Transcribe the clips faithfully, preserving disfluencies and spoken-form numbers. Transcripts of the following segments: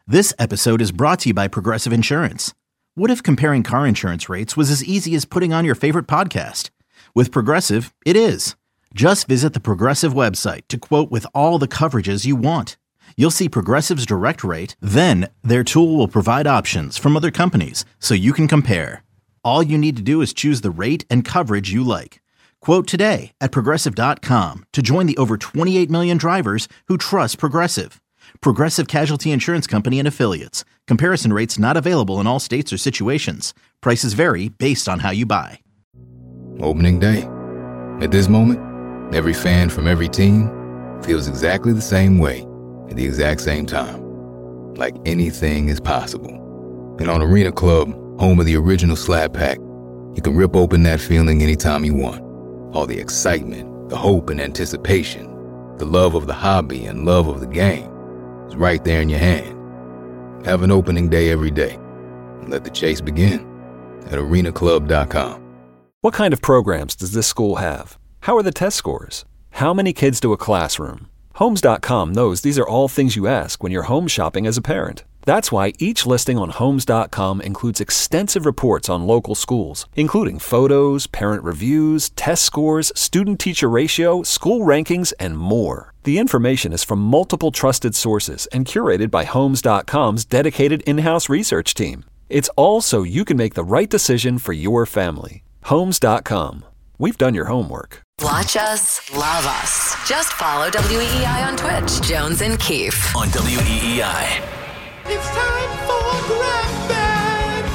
This episode is brought to you by Progressive Insurance. What if comparing car insurance rates was as easy as putting on your favorite podcast? With Progressive, it is. Just visit the Progressive website to quote with all the coverages you want. You'll see Progressive's direct rate, then their tool will provide options from other companies so you can compare. All you need to do is choose the rate and coverage you like. Quote today at Progressive dot com to join the over twenty-eight million drivers who trust Progressive. Progressive Casualty Insurance Company and Affiliates. Comparison rates not available in all states or situations. Prices vary based on how you buy. Opening day. At this moment, every fan from every team feels exactly the same way at the exact same time. Like anything is possible. And on Arena Club, home of the original Slap Pack, you can rip open that feeling anytime you want. All the excitement, the hope and anticipation, the love of the hobby and love of the game. It's right there in your hand. Have an opening day every day. And let the chase begin at arena club dot com. What kind of programs does this school have? How are the test scores? How many kids do a classroom? Homes dot com knows these are all things you ask when you're home shopping as a parent. That's why each listing on Homes dot com includes extensive reports on local schools, including photos, parent reviews, test scores, student-teacher ratio, school rankings, and more. The information is from multiple trusted sources and curated by Homes dot com's dedicated in-house research team. It's all so you can make the right decision for your family. Homes dot com. We've done your homework. Watch us, love us. Just follow W E E I on Twitch. Jones and Keefe. On W E E I. It's time for Grab Bag.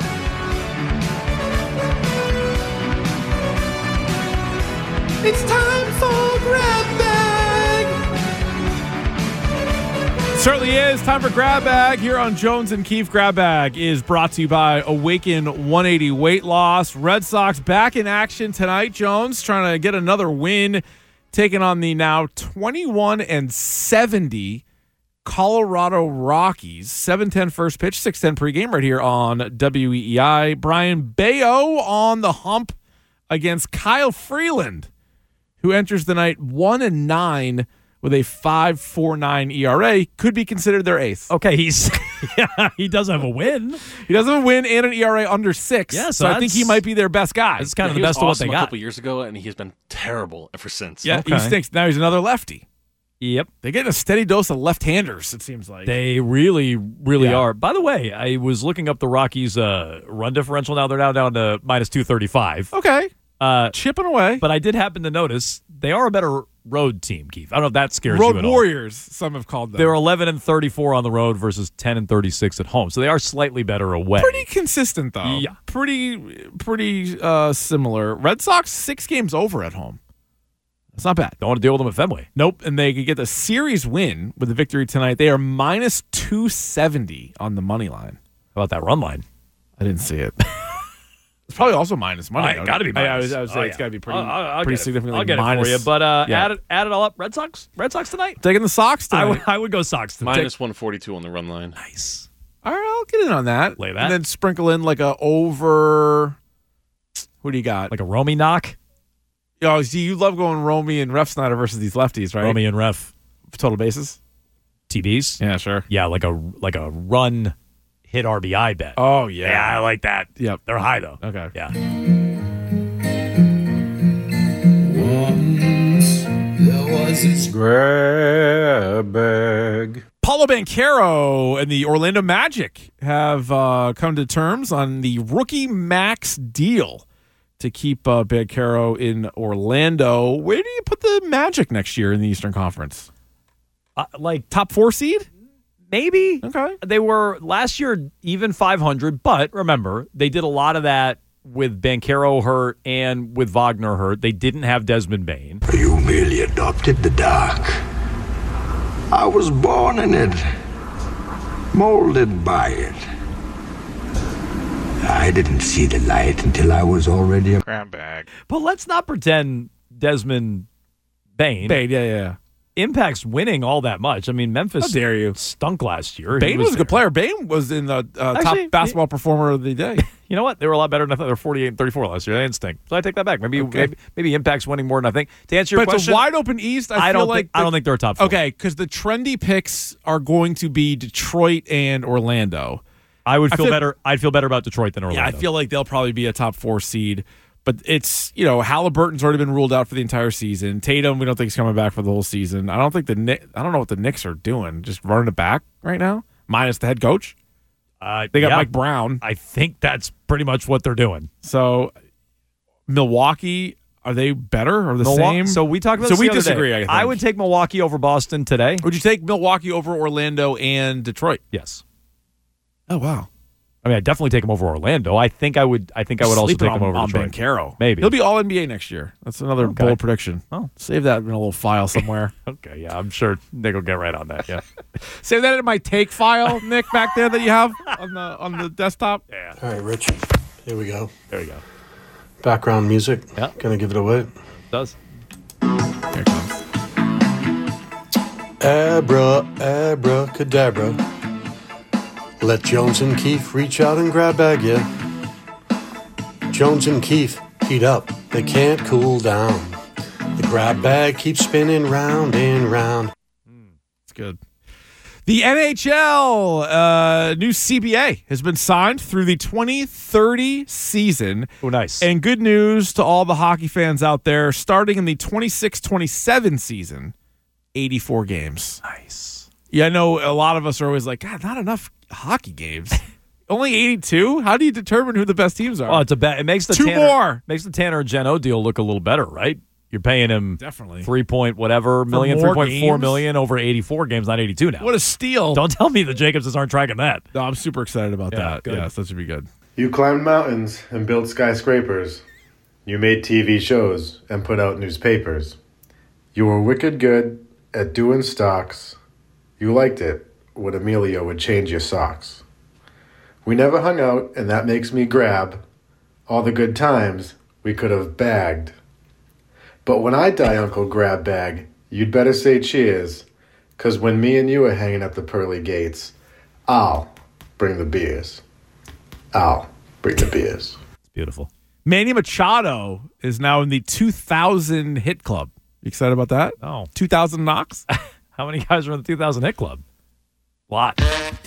It's time for Grab Bag. Certainly is. Time for Grab Bag here on Jones and Keefe. Grab Bag is brought to you by Awaken one eighty Weight Loss. Red Sox back in action tonight. Jones trying to get another win, taking on the now twenty-one and seventy Colorado Rockies. seven ten first pitch, six ten pregame right here on W E E I. Brian Bayo on the hump against Kyle Freeland, who enters the night one and nine with a five point four nine E R A. Could be considered their eighth. Okay, he's yeah, he does have a win. He does have a win and an E R A under six. Yeah, so, so I think he might be their best guy. It's kind Yeah, of the he was best of what awesome they a got. couple years ago, and he's been terrible ever since. Yeah, Okay. he stinks. Now he's another lefty. Yep. They're getting a steady dose of left-handers, it seems like. They really, really Yeah. are. By the way, I was looking up the Rockies' uh, run differential. Now they're now down to minus two thirty-five. Okay. Uh, Chipping away. but I did happen to notice they are a better road team, Keith. I don't know if that scares you Road at all. Warriors, some have called them. They're eleven and thirty-four on the road versus ten and thirty-six at home. So they are slightly better away. pretty consistent, though. Yeah. Pretty, pretty uh, similar. Red Sox, six games over at home. That's not bad. Don't want to deal with them at Fenway. Nope, and they could get the series win with the victory tonight. They are minus two seventy on the money line. How about that run line? I didn't see it. It's probably also minus money. Right, gotta be I, I minus. was, I was Oh, saying it's yeah. got to be pretty, I'll, I'll, I'll pretty get it. significantly I'll get minus. it for you. But uh, Yeah. add, it, add it all up. Red Sox? Red Sox tonight? Taking the Sox tonight. I would, I would go Sox tonight. Minus one forty-two on the run line. Nice. All right, I'll get in on that. Lay that. And then sprinkle in like a over. Who do you got? Like a Romy knock? Oh, see, you love going Romy and Ref Snyder versus these lefties, right? Romy and Ref. Total bases. T Bs? Yeah, sure. Yeah, like a like a run hit R B I bet. Oh yeah. yeah, I like that. Yep. They're high though. Okay. Yeah. Once there was this Grab bag. Paulo Banchero and the Orlando Magic have uh, come to terms on the rookie max deal to keep uh, Banchero in Orlando. Where do you put the Magic next year in the Eastern Conference? Uh, like Top four seed? maybe. Okay. They were last year even five hundred, but remember, they did a lot of that with Banchero hurt and with Wagner hurt. They didn't have Desmond Bain. You merely adopted the dark. I was born in it, molded by it. I didn't see the light until I was already a Grab bag. But let's not pretend Desmond Bain, Bain, yeah, yeah, yeah. Impact's winning all that much. I mean, Memphis How dare you. stunk last year. Bain He was, a good there. player. Bain was in the uh, Actually, top basketball performer of the day. You know what? They were a lot better than I thought. They were forty-eight and thirty-four last year. They didn't stink. So I take that back. Maybe Okay. maybe, maybe Impact's winning more than I think. To answer your But question, it's a wide open East. I, I feel don't like think I don't think they're a top four. Okay, because the trendy picks are going to be Detroit and Orlando. I would I feel, feel- better. I'd feel better about Detroit than Orlando. Yeah, I feel like they'll probably be a top four seed. But it's, you know, Halliburton's already been ruled out for the entire season. Tatum, we don't think he's coming back for the whole season. I don't think the Knick, I don't know what the Knicks are doing. Just running it back right now, minus the head coach. uh, They got yeah, Mike Brown. I think that's pretty much what they're doing. So Milwaukee, are they better or the Milwa- same? So we talked about. So this we the other disagree. day. I, think. I would take Milwaukee over Boston today. Would you take Milwaukee over Orlando and Detroit? Yes. Oh wow. I mean, I definitely take him over Orlando. I think I would. I think I would also Sleeping take him on, over on Detroit. Banchero. Maybe. He'll be all N B A next year. That's another Okay. bold prediction. Oh. Save that in a little file somewhere. Okay, yeah, I'm sure Nick will get right on that. Yeah. Save that in my take file, Nick, back there that you have on the on the desktop. Yeah. All right, Rich. Here we go. There we go. Background music. Yeah. Gonna give it away. Does. Here it comes. Abra, abracadabra. Let Jones and Keefe reach out and grab bag ya. Jones and Keefe heat up. They can't cool down. The grab bag keeps spinning round and round. It's good. The N H L uh, new C B A has been signed through the twenty thirty season. Oh, nice. And good news to all the hockey fans out there, starting in the twenty-six twenty-seven season, eighty-four games. Nice. Yeah, I know a lot of us are always like, God, not enough hockey games. Only eighty-two? How do you determine who the best teams are? Well, it's a bet. It makes the Two Tanner, more. makes the Tanner Geno deal look a little better, right? You're paying him Definitely. three point whatever million, more three point four games? million over eighty-four games, not eighty-two now. What a steal. Don't tell me the Jacobses aren't tracking that. No, I'm super excited about Yeah, that. good. Yes, that should be good. You climbed mountains and built skyscrapers. You made T V shows and put out newspapers. You were wicked good at doing stocks. You liked it when Emilio would change your socks. We never hung out, and that makes me grab all the good times we could have bagged. But when I die, Uncle Grab Bag, you'd better say cheers, 'cause when me and you are hanging at the pearly gates, I'll bring the beers. I'll bring the beers. It's beautiful. Manny Machado is now in the two thousand hit club. You excited about that? Oh. two thousand knocks? How many guys are in the two thousand hit club? Lot.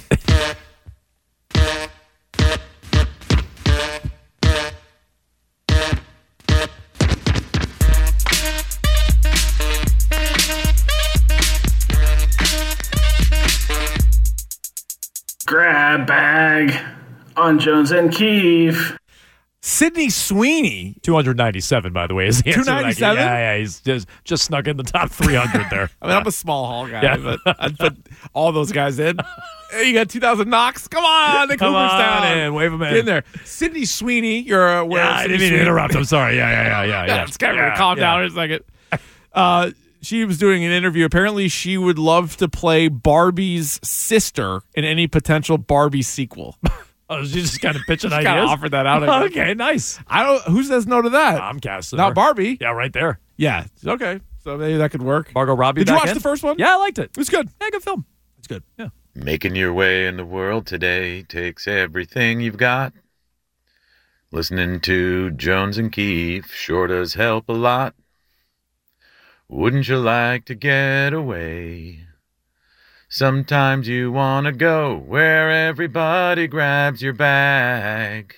Grab bag on Jones and Keefe. Sidney Sweeney. two ninety-seven, by the way, is the answer to that. two ninety-seven? Yeah, yeah, he's just, just snuck in the top three hundred there. I mean, I'm a small hall guy, Yeah. but I'd put all those guys in. Hey, you got two thousand knocks? Come on, the Come Cooperstown. on in, wave 'em in. Get in there. Sidney Sweeney, you're aware Yeah, of I Sidney didn't mean to Sweeney. interrupt. I'm sorry. Yeah, yeah, yeah, yeah. Yeah, yeah. it's kind of yeah, calm yeah. down in a second. Uh, she was doing an interview. Apparently, she would love to play Barbie's sister in any potential Barbie sequel. Oh, she just kind of pitching Just ideas. kinda offered that out, I guess. Okay, nice. I don't. Who says no to that? I'm casting Not her. Barbie. Yeah, right there. Yeah. Okay. So maybe that could work. Margot Robbie. Did you back watch in? the first one? Yeah, I liked it. It was good. Yeah, good film. It's good. Yeah. Making your way in the world today takes everything you've got. Listening to Jones and Keefe sure does help a lot. Wouldn't you like to get away? Sometimes you want to go where everybody grabs your bag.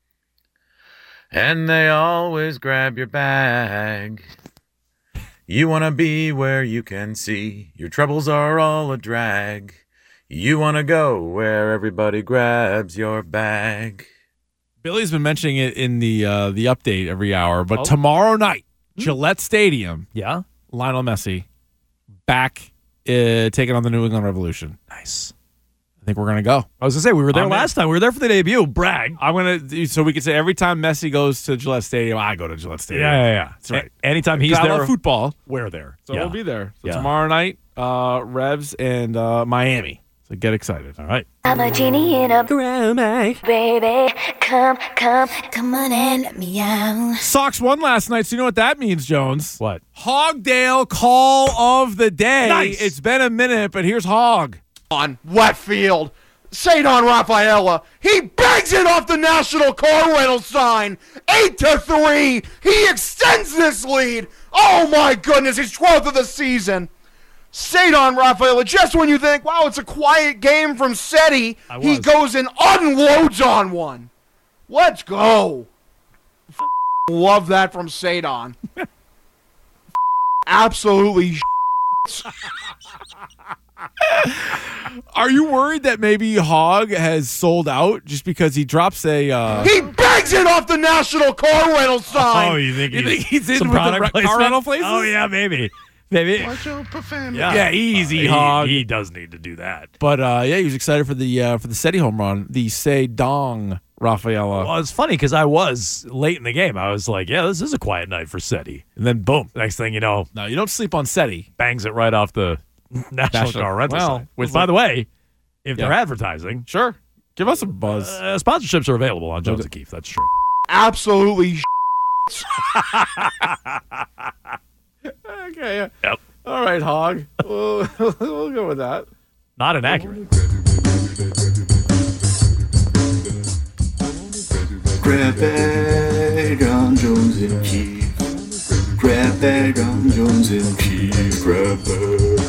And they always grab your bag. You want to be where you can see your troubles are all a drag. You want to go where everybody grabs your bag. Billy's been mentioning it in the uh, the update every hour, but Oh. tomorrow night, Gillette Stadium, Yeah. Lionel Messi back uh, taking on the New England Revolution. Nice. I think we're gonna go. I was gonna say we were there I'm in. last time. We were there for the debut. Brag. I'm gonna so we could say every time Messi goes to Gillette Stadium, I go to Gillette Stadium. Yeah, yeah, yeah. That's right. A- anytime he's I there, love football, we're there. so yeah. we'll be there. So Yeah. tomorrow night, uh, Revs and uh, Miami. So get excited. All right. I'm a genie in a grab bag. Baby, come, come, come on and let me out. Sox won last night, so you know what that means, Jones. What? Hogdale call of the day. Nice. It's been a minute, but here's Hog. On left field, Cedar Rafaela, he bangs it off the National Car Rental sign. Eight to three. He extends this lead. Oh my goodness, his twelfth of the season. Cedar Rafaela, just when you think, wow, it's a quiet game from Seti, he goes and unloads on one. Let's go. F- love that from Cedar. Absolutely. Are you worried that maybe Hog has sold out just because he drops a... Uh... He bangs it off the National Car Rental sign. Oh, you think You he's, think he's in some with the product re- car placement? rental places? Oh, yeah, maybe. Maybe. Watch your profanity. Yeah, Yeah, easy, Uh, Hog. He, he does need to do that. But uh, yeah, he was excited for the uh, for the Seti home run, the Cedar Rafaela. Well, it's funny because I was late in the game. I was like, yeah, this is a quiet night for Seti. And then, boom, next thing you know, No, you don't sleep on Seti. bangs it right off the National National- Car Rental well, sign. Which, it's by like- the way, if Yeah. they're advertising, Sure. Give us a buzz. uh, sponsorships are available on Jones and Keefe. That's true. Absolutely. Okay. Yeah. Yep. All right, Hog. We'll, we'll go with that. Not inaccurate. Grab bag on Jones and Keefe. Grab bag on Jones and Keefe. Grab bag.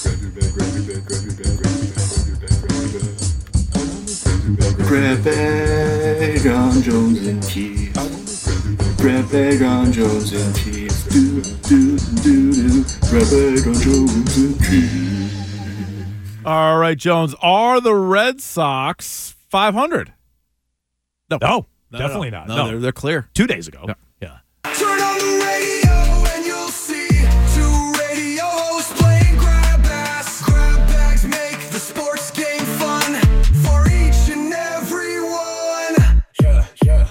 Grab bag on Jones and Keefe. Grab bag on Jones and Keefe. Do, do, do, do. Grab bag on Jones and Keefe. All right, Jones. Are the Red Sox five hundred? No. No, No, definitely no. not. No, No, They're, they're clear. two days ago. Yeah. Yeah. Turn on the radio and you'll see two radio hosts playing grab ass. Grab bags make the sports game fun for each and every one. Yeah, yeah.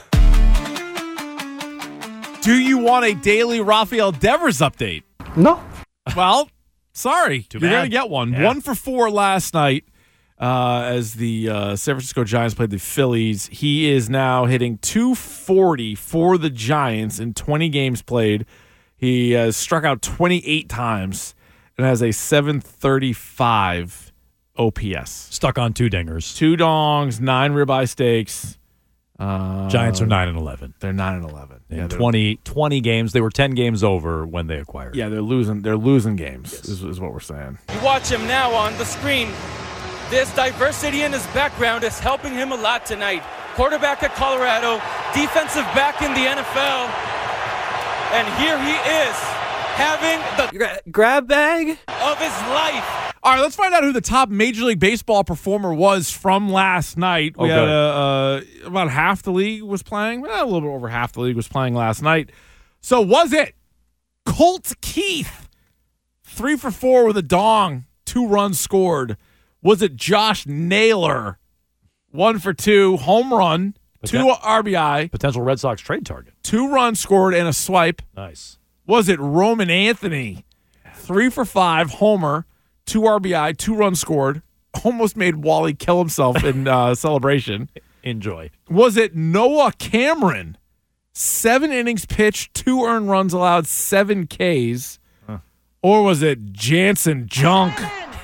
Do you want a daily Rafael Devers update? No. Well, sorry. Too You're bad. going to get one. Yeah. One for four last night uh, as the uh, San Francisco Giants played the Phillies. He is now hitting two forty for the Giants in twenty games played. He has struck out twenty-eight times and has a seven thirty-five O P S. Stuck on two dingers. Two dongs, nine ribeye steaks. Uh, Giants are nine and eleven. They're nine and eleven. In Yeah, they're- twenty, twenty games. They were ten games over when they acquired. Yeah, they're losing. They're losing games. Is, is what we're saying. You watch him now on the screen. This diversity in his background is helping him a lot tonight. Quarterback at Colorado, defensive back in the N F L, and here he is having the Gra- grab bag of his life. All right, let's find out who the top Major League Baseball performer was from last night. We Oh, had good. uh, uh, about half the league was playing. Well, a little bit over half the league was playing last night. So was it Colt Keith, three for four with a dong, two runs scored? Was it Josh Naylor, one for two, home run, two R B I, Potential Red Sox trade target. two runs scored, and a swipe? Nice. Was it Roman Anthony, three for five, homer, two R B I, two runs scored, almost made Wally kill himself in uh, celebration? Enjoy. Was it Noah Cameron, seven innings pitched, two earned runs allowed, seven Ks? Huh. Or was it Jansen Junk,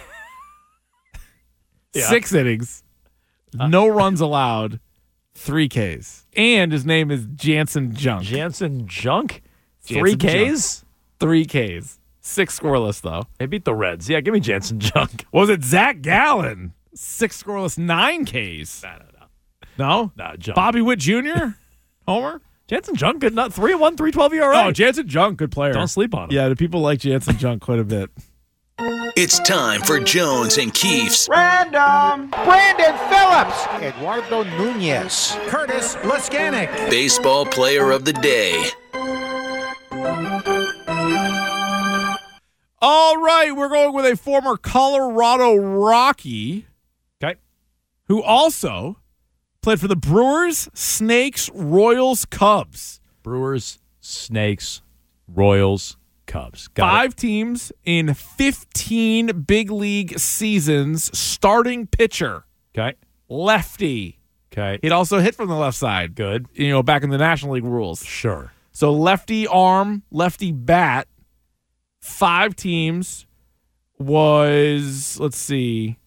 Yeah. six innings, no runs allowed, three Ks? And his name is Jansen Junk. Jansen Junk? Jansen Three Junk. Ks? Three Ks. Six scoreless, though. They beat the Reds. Yeah, give me Jansen Junk. Was it Zach Gallen? Six scoreless, nine Ks. No, no, no. No? Nah, Junk. Bobby Witt Junior? Homer? Jansen Junk, good. Not three and one, three twelve E R A. Oh, Jansen Junk, good player. Don't sleep on him. Yeah, the people like Jansen Junk quite a bit. It's time for Jones and Keefe's Random. Brandon Phillips. Eduardo Nunez. Curtis Laskanik. Baseball Player of the Day. All right, we're going with a former Colorado Rocky. Okay. Who also played for the Brewers, Snakes, Royals, Cubs. Brewers, Snakes, Royals, Cubs. Got Five teams in fifteen big league seasons. Starting pitcher. Okay. Lefty. Okay. He'd also hit from the left side. Good. You know, back in the National League rules. Sure. So lefty arm, lefty bat. Five teams. Was, let's see,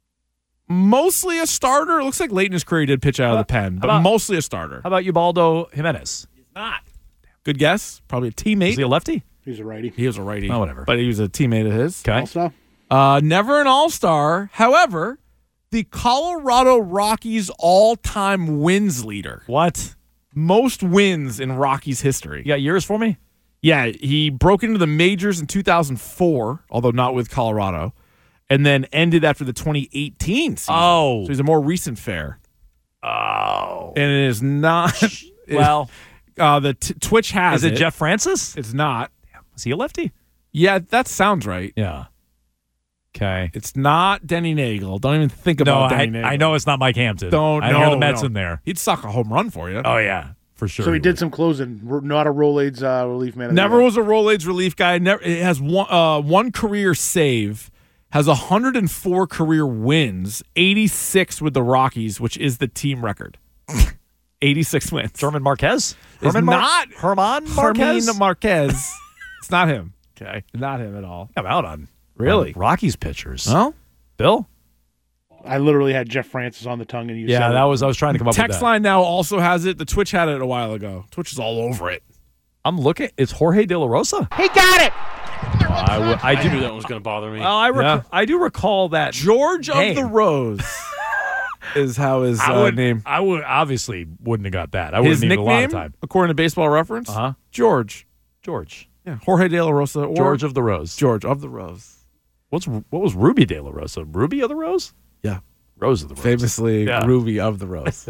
mostly a starter. It looks like late in his career he did pitch out of the pen, but about- mostly a starter. How about Ubaldo Jimenez? He's not. Good guess. Probably a teammate. Is he a lefty? He's a righty. He was a righty. Oh, whatever. But he was a teammate of his. Okay. Also, Uh, never an all-star. However, the Colorado Rockies all-time wins leader. What? Most wins in Rockies history. You got years for me? Yeah, he broke into the majors in two thousand four, although not with Colorado, and then ended after the twenty eighteen season. Oh. So he's a more recent fair. Oh. And it is not. Well, uh, the t- Twitch has is it, Jeff Francis? It's not. Is he a lefty? Yeah, that sounds right. Yeah. Okay. It's not Denny Nagel. Don't even think No, about I, Denny Nagel. I know it's not Mike Hampton. Don't I know hear the Mets no. in there. He'd suck a home run for you. Oh, yeah. For sure. so he he did would. some closing. r- Not a Rolaids uh, relief man. of the Never year. was a Rolaids relief guy. Never it has one uh, one career save. Has one hundred four career wins. eighty-six with the Rockies, which is the team record. eighty-six wins. German Marquez? Is Herman Mar- not Herman Marquez? Herman Marquez. It's not him. Okay, not him at all. I'm out on Really? on Rockies pitchers. Well, Bill? I literally had Jeff Francis on the tongue, and you Yeah, said that it. was I was trying to come up with text that. line now also has it. The Twitch had it a while ago. Twitch is all over it. I'm looking. It's Jorge De La Rosa. He got it. I, w- I I do. knew that was going to bother me. Well, I, rec- Yeah. I do recall that George name. of the Rose is how his I uh, would, name. I would obviously wouldn't have got that. I His wouldn't need a lot of nickname, time. according to Baseball Reference, Uh-huh. George. George. Yeah, Jorge De La Rosa or George of the Rose. George of the Rose. What's what was Ruby De La Rosa? Ruby of the Rose? Yeah. Rose of the Rose. Famously, Yeah. Ruby of the Rose.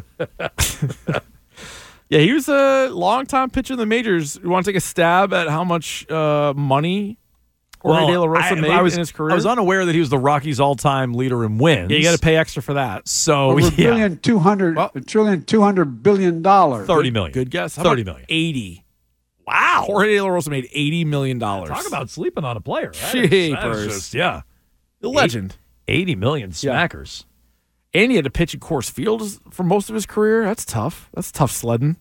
Yeah, he was a longtime pitcher in the majors. You want to take a stab at how much uh, money Jorge Well, De La Rosa I, made I was, in his career? I was unaware that he was the Rockies' all-time leader in wins. yeah, you got to pay extra for that. So Over a yeah, billion, two hundred, a trillion, two hundred billion dollars. thirty million. Good guess. How Thirty about million. eighty. Wow. Jorge De La Rosa made eighty million dollars. Talk about sleeping on a player. That is- that is Jeepers. just- yeah. the legend. eighty million Yeah. smackers. And he had to pitch at Coors Field for most of his career. That's tough. That's tough sledding.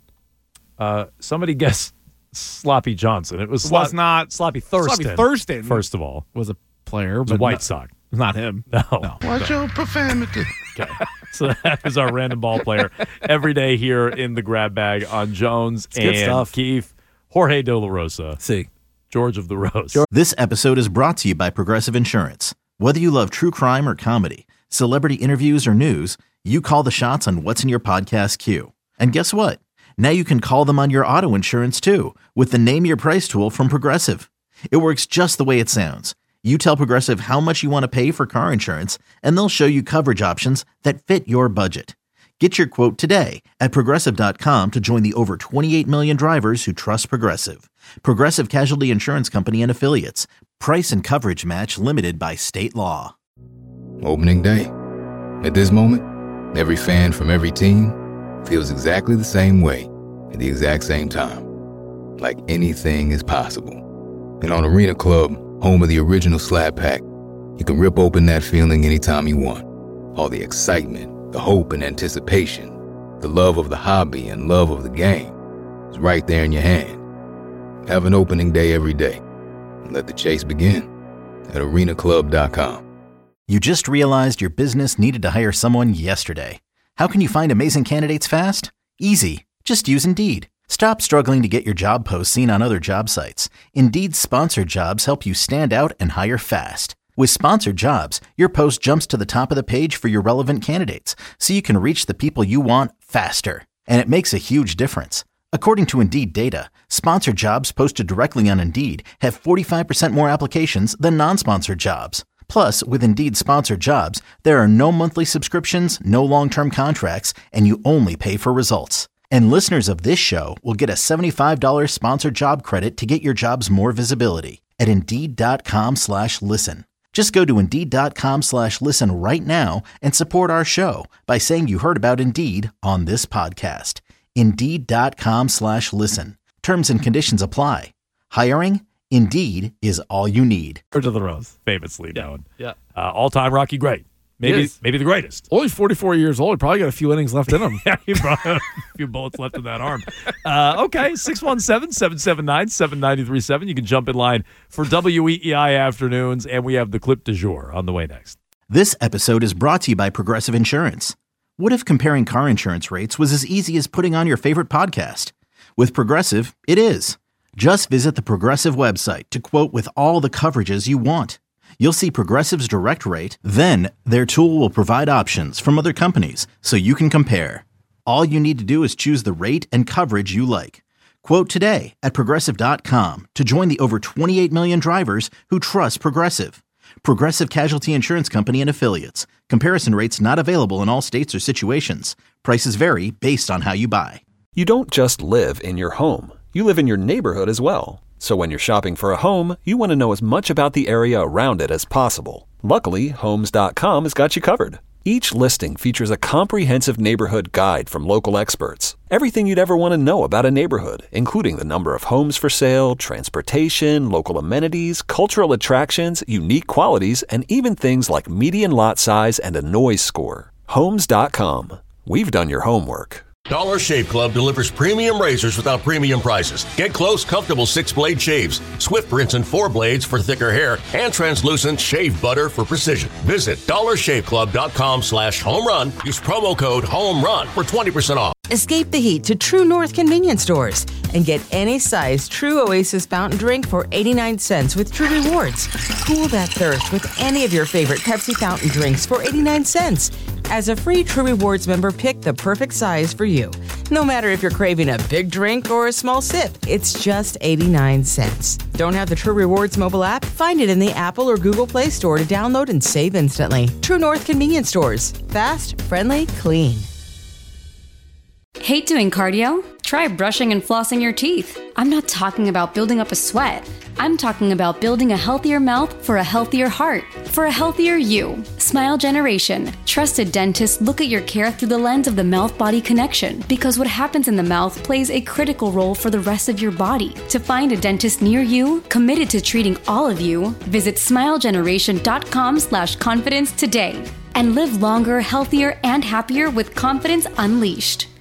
Uh, somebody guessed Sloppy Johnson. It was, It Slop- was not Sloppy Thurston. Sloppy Thurston First of all, was a player, was a but White not, Sox. not him. No. No. Watch your profanity. Okay. So that is our random ball player every day here in the grab bag on Jones good and stuff. Keefe. Jorge De La Rosa. See. George of the Rose. This episode is brought to you by Progressive Insurance. Whether you love true crime or comedy, celebrity interviews or news, you call the shots on what's in your podcast queue. And guess what? Now you can call them on your auto insurance too with the Name Your Price tool from Progressive. It works just the way it sounds. You tell Progressive how much you want to pay for car insurance, and they'll show you coverage options that fit your budget. Get your quote today at Progressive dot com to join the over twenty-eight million drivers who trust Progressive. Progressive Casualty Insurance Company and Affiliates. Price and coverage match limited by state law. Opening day. At this moment, every fan from every team feels exactly the same way at the exact same time. Like anything is possible. And on Arena Club, home of the original Slab Pack, you can rip open that feeling anytime you want. All the excitement, the hope and anticipation, the love of the hobby and love of the game is right there in your hand. Have an opening day every day. And let the chase begin at arena club dot com. You just realized your business needed to hire someone yesterday. How can you find amazing candidates fast? Easy. Just use Indeed. Stop struggling to get your job posts seen on other job sites. Indeed's sponsored jobs help you stand out and hire fast. With sponsored jobs, your post jumps to the top of the page for your relevant candidates, so you can reach the people you want faster. And it makes a huge difference. According to Indeed data, sponsored jobs posted directly on Indeed have forty-five percent more applications than non-sponsored jobs. Plus, with Indeed sponsored jobs, there are no monthly subscriptions, no long-term contracts, and you only pay for results. And listeners of this show will get a seventy-five dollars sponsored job credit to get your jobs more visibility at Indeed.com slash listen. Just go to Indeed.com slash listen right now and support our show by saying you heard about Indeed on this podcast. Indeed.com slash listen. Terms and conditions apply. Hiring? Indeed is all you need. Or to the Rose, famously known. Yeah. Uh, all-time Rocky great. Maybe Yes. maybe the greatest. Only forty-four years old. He probably got a few innings left in him. Yeah, he probably had a few bullets left in that arm. Uh, okay, six one seven, seven seven nine, seven nine three seven. You can jump in line for W E E I Afternoons, and we have the clip du jour on the way next. This episode is brought to you by Progressive Insurance. What if comparing car insurance rates was as easy as putting on your favorite podcast? With Progressive, it is. Just visit the Progressive website to quote with all the coverages you want. You'll see Progressive's direct rate, then their tool will provide options from other companies so you can compare. All you need to do is choose the rate and coverage you like. Quote today at Progressive dot com to join the over twenty-eight million drivers who trust Progressive. Progressive Casualty Insurance Company and Affiliates. Comparison rates not available in all states or situations. Prices vary based on how you buy. You don't just live in your home. You live in your neighborhood as well. So when you're shopping for a home, you want to know as much about the area around it as possible. Luckily, Homes dot com has got you covered. Each listing features a comprehensive neighborhood guide from local experts. Everything you'd ever want to know about a neighborhood, including the number of homes for sale, transportation, local amenities, cultural attractions, unique qualities, and even things like median lot size and a noise score. Homes dot com. We've done your homework. Dollar Shave Club delivers premium razors without premium prices. Get close, comfortable six-blade shaves, swift rinse and four blades for thicker hair, and translucent shave butter for precision. Visit dollar shave club dot com slash home run. Use promo code HOMERUN for twenty percent off. Escape the heat to True North convenience stores and get any size True Oasis fountain drink for eighty-nine cents with True Rewards. Cool that thirst with any of your favorite Pepsi fountain drinks for eighty-nine cents. As a free True Rewards member, pick the perfect size for you. No matter if you're craving a big drink or a small sip, it's just eighty-nine cents. Don't have the True Rewards mobile app? Find it in the Apple or Google Play Store to download and save instantly. True North convenience stores. Fast, friendly, clean. Hate doing cardio? Try brushing and flossing your teeth. I'm not talking about building up a sweat. I'm talking about building a healthier mouth for a healthier heart, for a healthier you. Smile Generation. Trusted dentists look at your care through the lens of the mouth-body connection because what happens in the mouth plays a critical role for the rest of your body. To find a dentist near you, committed to treating all of you, visit smile generation dot com slash confidence today and live longer, healthier, and happier with confidence unleashed.